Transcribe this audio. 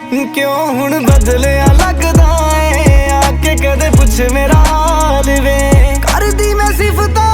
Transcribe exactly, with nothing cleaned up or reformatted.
क्यों हुण बदलिया लगदा है, आके कदे पुछ मेरा हाल वे। करदी मैं सिफतां